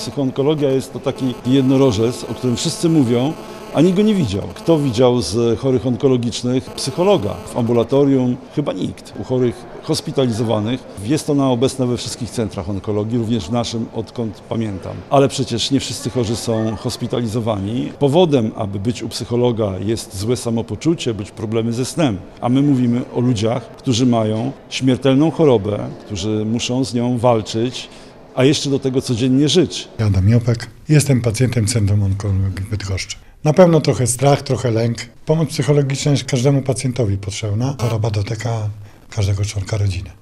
Psychoonkologia jest to taki jednorożec, o którym wszyscy mówią, a nikt go nie widział. Kto widział z chorych onkologicznych psychologa w ambulatorium? Chyba nikt. U chorych hospitalizowanych jest ona obecna we wszystkich centrach onkologii, również w naszym, odkąd pamiętam. Ale przecież nie wszyscy chorzy są hospitalizowani. Powodem, aby być u psychologa, jest złe samopoczucie, być problemy ze snem. A my mówimy o ludziach, którzy mają śmiertelną chorobę, którzy muszą z nią walczyć, a jeszcze do tego codziennie żyć. Adam Jopek. Jestem pacjentem Centrum Onkologii w Bydgoszczy. Na pewno trochę strach, trochę lęk. Pomoc psychologiczna jest każdemu pacjentowi potrzebna. Choroba dotyka każdego członka rodziny.